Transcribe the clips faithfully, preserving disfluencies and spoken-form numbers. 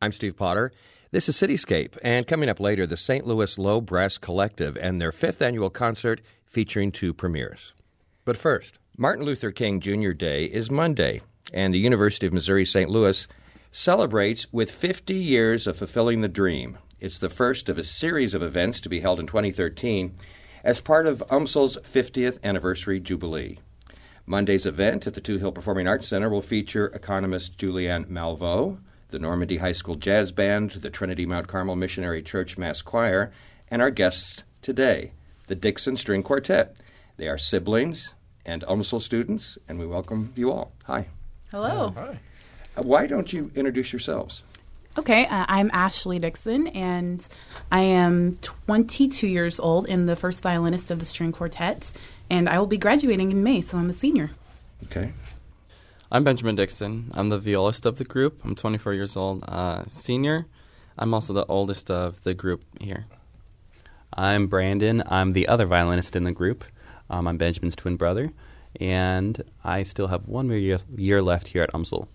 I'm Steve Potter. This is Cityscape, and coming up later, the Saint Louis Low Brass Collective and their fifth annual concert featuring two premieres. But first, Martin Luther King Junior Day is Monday, and the University of Missouri-Saint Louis celebrates with fifty years of fulfilling the dream. It's the first of a series of events to be held in twenty thirteen as part of U M S L's fiftieth anniversary jubilee. Monday's event at the Two Hill Performing Arts Center will feature economist Julianne Malveaux, the Normandy High School Jazz Band, the Trinity Mount Carmel Missionary Church Mass Choir, and our guests today, the Dixon String Quartet. They are siblings and U M S L students, and we welcome you all. Hi. Hello. Oh, hi. Uh, why don't you introduce yourselves? Okay, uh, I'm Ashley Dixon, and I am twenty-two years old and the first violinist of the string quartet, and I will be graduating in May, so I'm a senior. Okay. I'm Benjamin Dixon. I'm the violist of the group. I'm twenty-four years old, uh, senior. I'm also the oldest of the group here. I'm Brandon. I'm the other violinist in the group. Um, I'm Benjamin's twin brother, and I still have one more year, year left here at U M S L.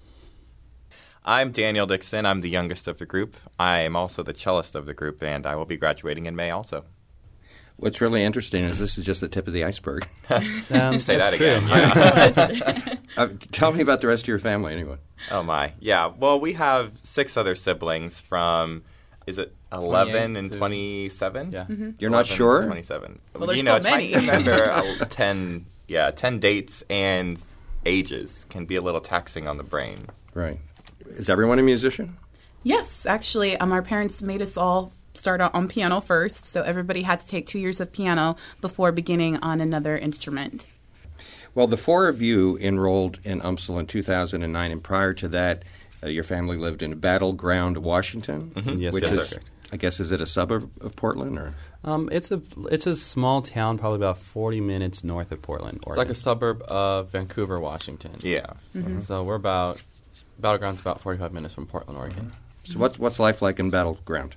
I'm Daniel Dixon. I'm the youngest of the group. I am also the cellist of the group, and I will be graduating in May also. What's really interesting is this is just the tip of the iceberg. Um, Say that true. again. Yeah. uh, tell me about the rest of your family, anyway. Oh, my. Yeah. Well, we have six other siblings from, is it eleven and to- twenty-seven? Yeah. Mm-hmm. You're not eleven sure? to twenty-seven. Well, there's you know, so many. trying to remember uh, ten, yeah, ten dates and ages can be a little taxing on the brain. Right. Is everyone a musician? Yes, actually, um, our parents made us all start out on piano first, so everybody had to take two years of piano before beginning on another instrument. Well, the four of you enrolled in U M S L in two thousand nine, and prior to that, uh, your family lived in Battleground, Washington, Mhm. Yes, which yes, is, sir. I guess, is it a suburb of Portland? Or Um, it's a it's a small town, probably about forty minutes north of Portland, It's Oregon. like a suburb of Vancouver, Washington. Yeah. Mm-hmm. So we're about, Battleground's about forty-five minutes from Portland, Oregon. So what's, what's life like in Battleground?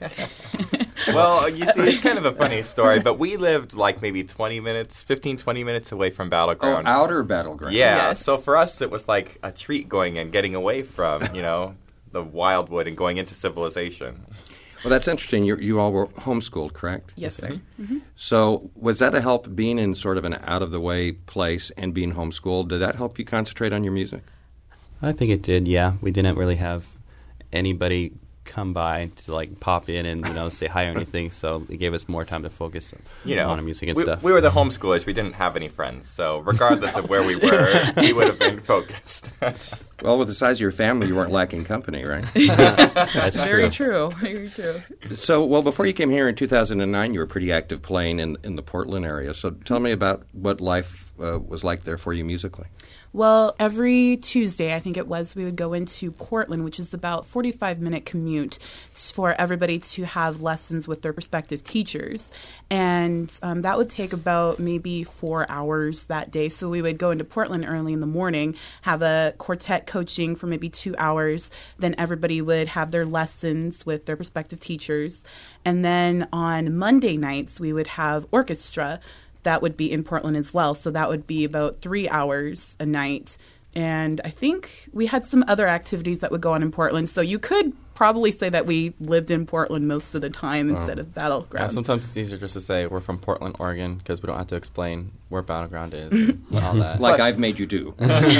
Well, you see, it's kind of a funny story, but we lived like maybe twenty minutes, fifteen, twenty minutes away from Oh, Battleground. outer Battleground. Yeah, Yes. so for us, it was like a treat going in, getting away from, you know, the wildwood and going into civilization. Well, that's interesting. You, you all were homeschooled, correct? Yes, sir. So was that a help being in sort of an out-of-the-way place and being homeschooled? Did that help you concentrate on your music? I think it did. Yeah, we didn't really have anybody come by to like pop in and you know say hi or anything, so it gave us more time to focus You know, on our music and we, stuff. we were the homeschoolers. We didn't have any friends, so regardless of where we were, we would have been focused. Well, with the size of your family, you weren't lacking company, right? That's Very true. true. Very true. So, well, before you came here in two thousand nine, you were pretty active playing in, in the Portland area. So tell me about what life uh, was like there for you musically. Well, every Tuesday, I think it was, we would go into Portland, which is about forty-five minute commute for everybody to have lessons with their respective teachers. And um, that would take about maybe four hours that day. So we would go into Portland early in the morning, have a quartet coaching for maybe two hours. Then everybody would have their lessons with their respective teachers. And then on Monday nights, we would have orchestra. That would be in Portland as well. So that would be about three hours a night. And I think we had some other activities that would go on in Portland. So you could probably say that we lived in Portland most of the time instead of Yeah, Battleground. sometimes it's easier just to say we're from Portland, Oregon, because we don't have to explain where Battleground is and all that. Like I've made you do.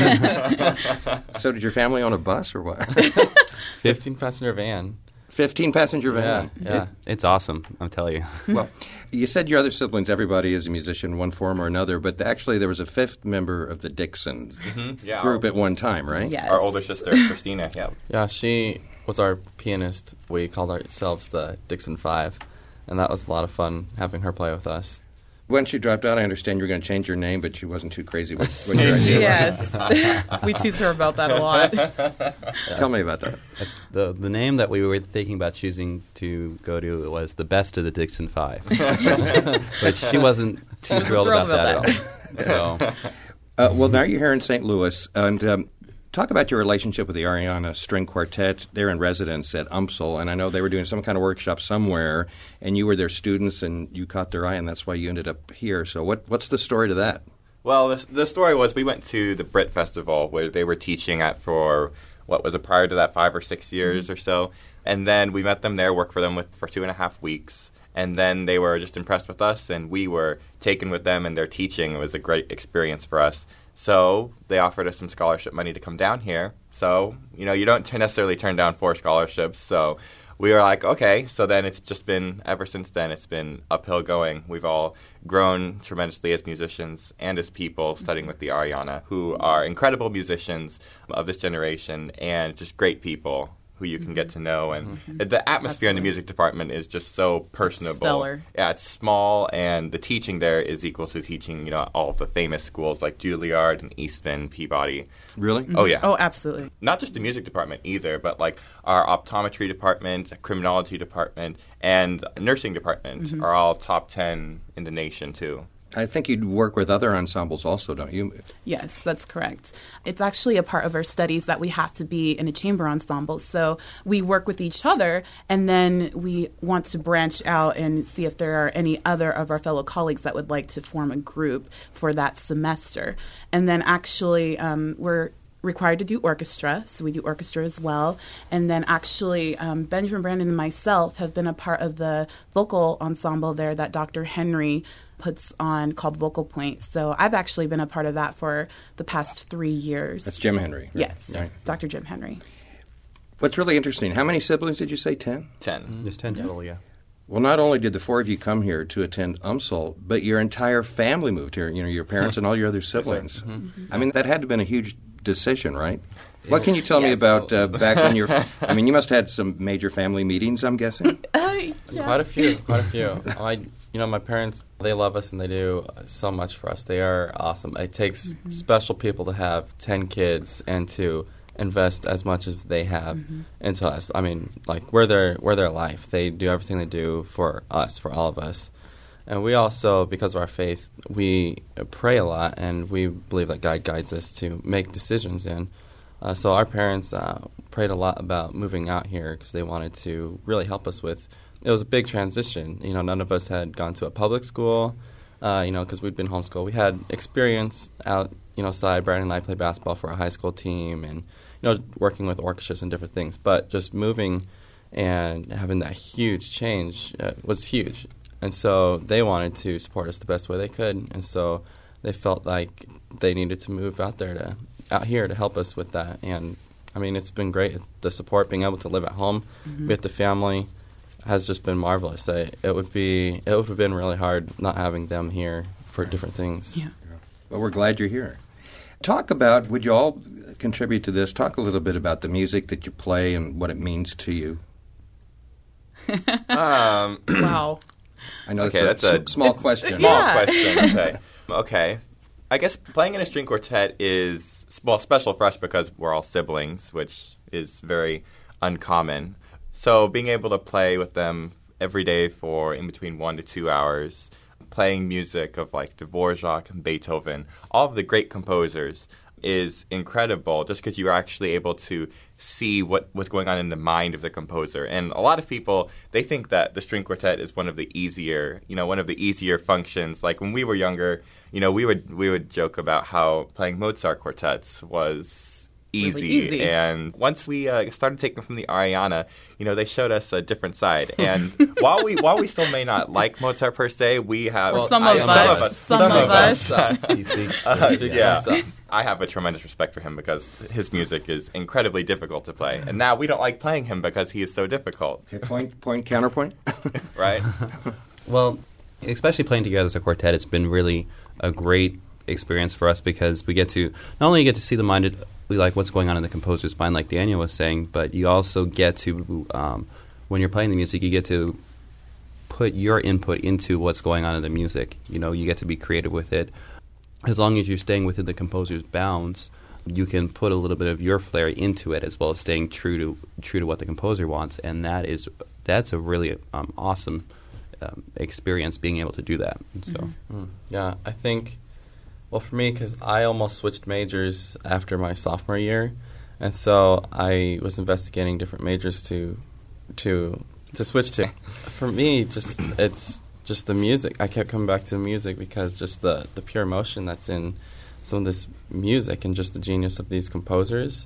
So did your family own a bus or what? fifteen passenger van. fifteen-passenger Yeah, van. yeah. It's awesome, I'll tell you. Well, you said your other siblings, everybody is a musician in one form or another, but actually there was a fifth member of the Dixon Mm-hmm. Yeah, group our, at one time, right? Yes. our older sister, Christina, yeah. Yeah, she was our pianist. We called ourselves the Dixon Five, and that was a lot of fun having her play with us. When she dropped out, I understand you were going to change your name, but she wasn't too crazy with, with your idea. Yes. We tease her about that a lot. Tell me about that. The the name that we were thinking about choosing to go to was the Best of the Dixon Five, but she wasn't too wasn't thrilled, thrilled about, about that at all. So Uh, well, now you're here in Saint Louis, and um, talk about your relationship with the Ariana String Quartet. They're in residence at U M S L, and I know they were doing some kind of workshop somewhere, and you were their students, and you caught their eye, and that's why you ended up here. So what what's the story to that? Well, the, the story was we went to the Brit Festival where they were teaching at for what was it, prior to that, five or six years mm-hmm. or so. And then we met them there, worked for them with, for two and a half weeks. And then they were just impressed with us, and we were taken with them and their teaching. It was a great experience for us. So they offered us some scholarship money to come down here. So, you know, you don't t- necessarily turn down four scholarships. So we were like, okay. So then it's just been, ever since then, it's been uphill going. We've all grown tremendously as musicians and as people studying with the Ariana, who are incredible musicians of this generation and just great people who you can get to know. And mm-hmm. the atmosphere Absolutely. in the music department is just so personable. Stellar. Yeah, it's small, and the teaching there is equal to teaching, you know, all of the famous schools like Juilliard and Eastman, Peabody. Really? Mm-hmm. Oh, yeah. Oh, absolutely. Not just the music department either, but like our optometry department, criminology department, and nursing department mm-hmm. are all top ten in the nation, too. I think you'd work with other ensembles also, don't you? Yes, that's correct. It's actually a part of our studies that we have to be in a chamber ensemble. So we work with each other, and then we want to branch out and see if there are any other of our fellow colleagues that would like to form a group for that semester. And then actually um, we're required to do orchestra, so we do orchestra as well. And then actually um, Benjamin, Brandon, and myself have been a part of the vocal ensemble there that Doctor Henry puts on called Vocal Point. So I've actually been a part of that for the past three years. That's Jim Henry. Right? Yes, right. Doctor Jim Henry. What's really interesting, how many siblings did you say, ten? Ten. Mm-hmm. There's ten total, yeah. Well, not only did the four of you come here to attend U M S L, but your entire family moved here, you know, your parents and all your other siblings. Mm-hmm. I mean, that had to have been a huge decision, right? What can you tell yes. me about uh, back when you're... I mean, you must have had some major family meetings, I'm guessing. Uh, yeah. Quite a few, quite a few. I, you know, my parents, they love us and they do so much for us. They are awesome. It takes mm-hmm. special people to have ten kids and to invest as much as they have mm-hmm. into us. I mean, like, we're their, we're their life. They do everything they do for us, for all of us. And we also, because of our faith, we pray a lot, and we believe that God guides us to make decisions in. Uh, so our parents uh, prayed a lot about moving out here because they wanted to really help us with. It was a big transition. You know, none of us had gone to a public school, uh, you know, because we'd been homeschooled. We had experience out, you know, side. Brandon and I played basketball for a high school team and, you know, working with orchestras and different things. But just moving and having that huge change uh, was huge. And so they wanted to support us the best way they could. And so they felt like they needed to move out there to out here to help us with that. And I mean, it's been great. It's the support, being able to live at home mm-hmm. with the family has just been marvelous. I, it would be it would have been really hard not having them here for different things. Yeah. yeah. Well, we're glad you're here. Talk about, would you all contribute to this? Talk a little bit about the music that you play and what it means to you. um, wow. I know okay, that's, that's a, a small question. Small yeah. question. Okay. okay. I guess playing in a string quartet is, well, special for us because we're all siblings, which is very uncommon. So being able to play with them every day for in between one to two hours, playing music of like Dvorak and Beethoven, all of the great composers, is incredible just because you are actually able to see what was going on in the mind of the composer. And a lot of people, they think that the string quartet is one of the easier, you know, one of the easier functions. Like when we were younger, you know, we would we would joke about how playing Mozart quartets was easy. Really easy. And once we uh, started taking from the Ariana, you know, they showed us a different side. And while we while we still may not like Mozart per se, we have... Or some, I, of, us, some, some of us. Some of us. uh, yeah. I have a tremendous respect for him because his music is incredibly difficult to play. And now we don't like playing him because he is so difficult. Okay, point, point, counterpoint. Right? Well, especially playing together as a quartet, it's been really a great experience for us because we get to not only get to see the mind of, like what's going on in the composer's mind, like Daniel was saying, but you also get to, um, when you're playing the music, you get to put your input into what's going on in the music. You know, you get to be creative with it. As long as you're staying within the composer's bounds, you can put a little bit of your flair into it as well as staying true to true to what the composer wants, and that is that's a really um, awesome um, experience being able to do that. So, mm-hmm. mm. yeah, I think. Well, for me, because I almost switched majors after my sophomore year, and so I was investigating different majors to to to switch to. For me, just it's just the music. I kept coming back to the music because just the, the pure emotion that's in some of this music and just the genius of these composers.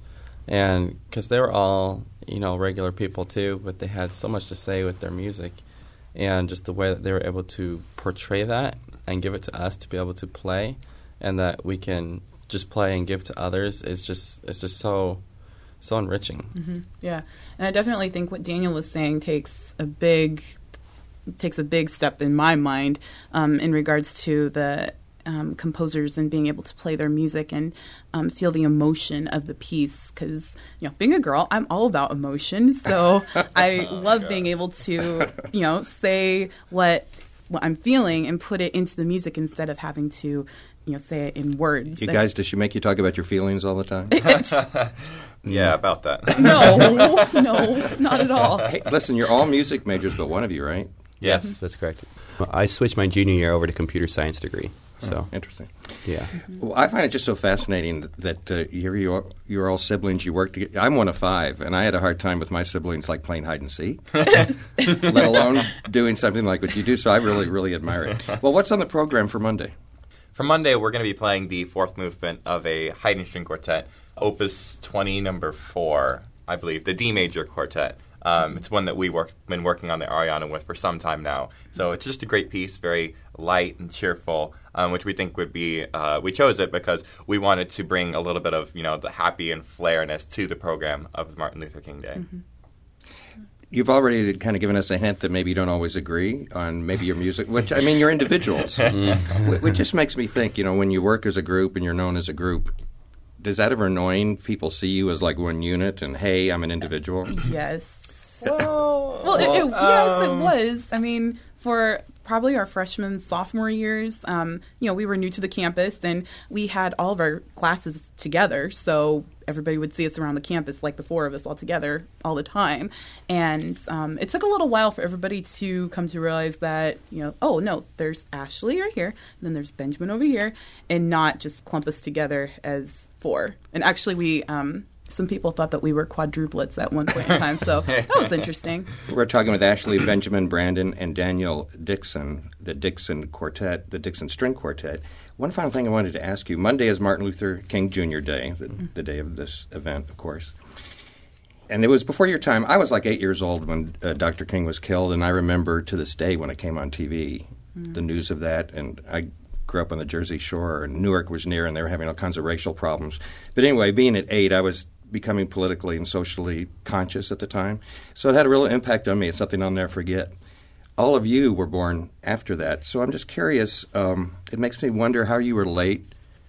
And because they were all, you know, regular people too, but they had so much to say with their music. And just the way that they were able to portray that and give it to us to be able to play, and that we can just play and give to others is just it's just so so enriching. Mm-hmm. Yeah, and I definitely think what Daniel was saying takes a big takes a big step in my mind um, in regards to the um, composers and being able to play their music and um, feel the emotion of the piece. Because, you know, being a girl, I'm all about emotion, so I oh love being able to, you know, say what what I'm feeling and put it into the music instead of having to, you know, say it in words. You guys, does she make you talk about your feelings all the time? Yeah, about that. No, no, not at all. Hey, listen, you're all music majors but one of you, right? Yes. That's correct. I switched my junior year over to computer science degree. So Oh, interesting. yeah. Well, I find it just so fascinating that uh, here you are, you're all siblings. You work together. I'm one of five, and I had a hard time with my siblings, like playing hide and seek, let alone doing something like what you do. So I really, really admire it. Well, what's on the program for Monday? For Monday, we're going to be playing the fourth movement of a Haydn string quartet, Opus twenty, number four, I believe, the D major quartet. Um, it's one that we've work, been working on the Ariana with for some time now. So it's just a great piece, very light and cheerful, um, which we think would be, uh, we chose it because we wanted to bring a little bit of, you know, the happy and flairness to the program of Martin Luther King Day. Mm-hmm. You've already kind of given us a hint that maybe you don't always agree on maybe your music, which, I mean, you're individuals. Wh- Which just makes me think, you know, when you work as a group and you're known as a group, does that ever annoying people see you as like one unit and, hey, I'm an individual? Yes. Well, Well, it, it, yes, it um, was. I mean, for probably our freshman, sophomore years, um, you know, we were new to the campus, and we had all of our classes together, so everybody would see us around the campus, like the four of us all together all the time. And um, it took a little while for everybody to come to realize that, you know, oh, no, there's Ashley right here, and then there's Benjamin over here, and not just clump us together as four. And actually, we... Um, some people thought that we were quadruplets at one point in time, so that was interesting. We're talking with Ashley, Benjamin, Brandon, and Daniel Dixon, the Dixon Quartet, the Dixon String Quartet. One final thing I wanted to ask you. Monday is Martin Luther King Junior Day, the, the day of this event, of course. And it was before your time. I was like eight years old when uh, Doctor King was killed, and I remember to this day when it came on T V, mm. the news of that, and I grew up on the Jersey Shore, and Newark was near, and they were having all kinds of racial problems. But anyway, being at eight, I was becoming politically and socially conscious at the time. So it had a real impact on me. It's something I'll never forget. All of you were born after that. So I'm just curious. Um, it makes me wonder how you relate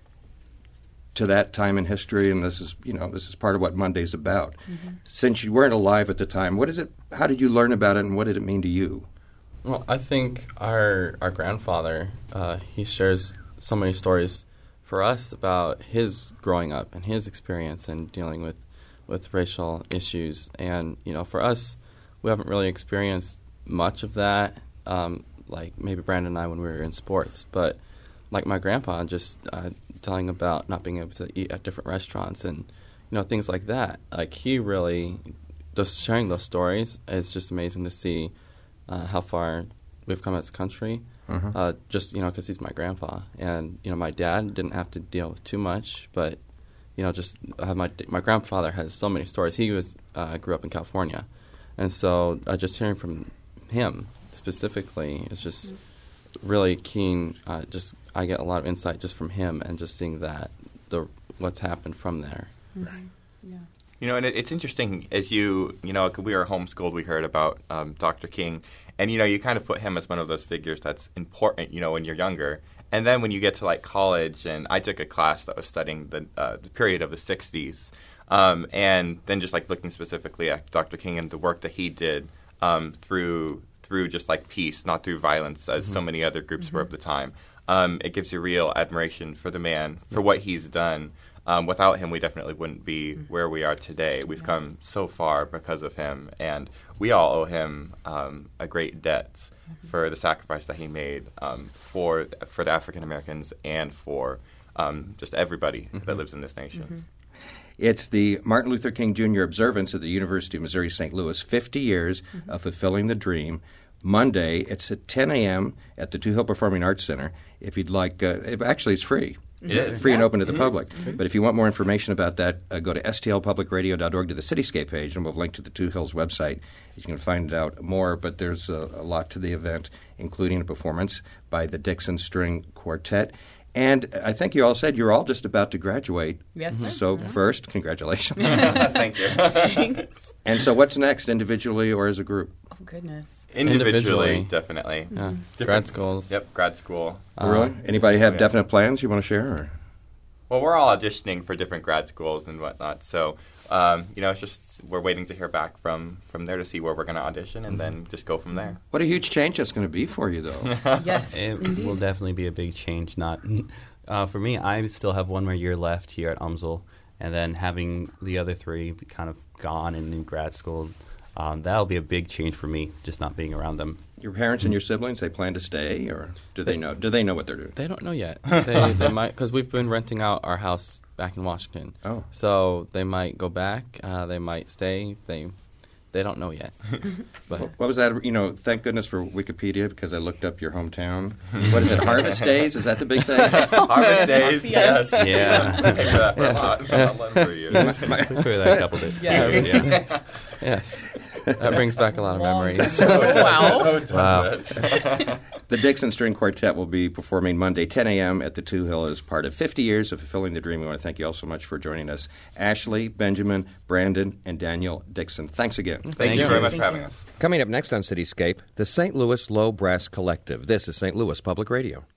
to that time in history. And this is, you know, this is part of what Monday's about. Mm-hmm. Since you weren't alive at the time, what is it? How did you learn about it, and what did it mean to you? Well, I think our our grandfather, uh, he shares so many stories for us about his growing up and his experience and dealing with, with racial issues. And, you know, for us, we haven't really experienced much of that, um, like maybe Brandon and I when we were in sports. But like my grandpa, just uh, telling about not being able to eat at different restaurants and, you know, things like that. Like he really, just sharing those stories, it's just amazing to see uh, how far we've come as a country. Uh-huh. Uh, just, you know, because he's my grandpa. And, you know, my dad didn't have to deal with too much, but, you know, just uh, my my grandfather has so many stories. He was uh, grew up in California. And so uh, just hearing from him specifically is just really keen. Uh, just I get a lot of insight just from him and just seeing that, the what's happened from there. Mm-hmm. Yeah. You know, and it, it's interesting as you, you know, 'cause we were homeschooled, we heard about um, Doctor King. And, you know, you kind of put him as one of those figures that's important, you know, when you're younger. And then when you get to, like, college, and I took a class that was studying the, uh, the period of the sixties, um, and then just, like, looking specifically at Doctor King and the work that he did um, through, through just, like, peace, not through violence, as mm-hmm. so many other groups mm-hmm. were of the time. Um, it gives you real admiration for the man, for what he's done. Um, without him, we definitely wouldn't be where we are today. We've yeah. come so far because of him, and we all owe him um, a great debt mm-hmm. for the sacrifice that he made um, for for the African Americans and for um, just everybody mm-hmm. that lives in this nation. Mm-hmm. It's the Martin Luther King Junior Observance at the University of Missouri Saint Louis, fifty years mm-hmm. of fulfilling the dream. Monday, it's at ten a.m. at the Two Hill Performing Arts Center. If you'd like, uh, actually, it's free. It is. free and Yeah, open to the it public. is. But if you want more information about that, uh, go to s t l public radio dot org to the Cityscape page, and we'll link to the Two Hills website. You can find out more, but there's a, a lot to the event, including a performance by the Dixon String Quartet. And I think you all said you're all just about to graduate. Yes, sir. So first, congratulations. Thank you. Thanks. And so what's next, individually or as a group? Oh, goodness. Individually, Individually. definitely. Yeah. Different- Grad schools. Yep, grad school. Uh, really? Anybody have yeah. definite plans you want to share? Or? Well, we're all auditioning for different grad schools and whatnot, so um, you know, it's just we're waiting to hear back from, from there to see where we're going to audition, and then just go from there. What a huge change that's going to be for you, though. Yes, It indeed. will definitely be a big change. Not uh, for me. I still have one more year left here at U M S L, and then having the other three kind of gone and in grad school, um, that'll be a big change for me. Just not being around them. Your parents and your siblings, they plan to stay, or do they know? Do they know what they're doing? They don't know yet. They, they might, because we've been renting out our house back in Washington. Oh. So they might go back. Uh, they might stay. They they don't know yet. But What was that? You know, thank goodness for Wikipedia, because I looked up your hometown. What is it, Harvest Days? Is that the big thing? Harvest days, Yes. yes. Yeah. Thank you for that for a lot, for a lot of years. For that couple days. Yes. Yeah. yes, that brings back a lot of memories. Oh, wow. Oh, does Wow. it? The Dixon String Quartet will be performing Monday, ten a.m. at the Two Hill as part of fifty years of Fulfilling the Dream. We want to thank you all so much for joining us. Ashley, Benjamin, Brandon, and Daniel Dixon. Thanks again. Thank, Thank you you. very much Thank for having you. us. Coming up next on Cityscape, the Saint Louis Low Brass Collective. This is Saint Louis Public Radio.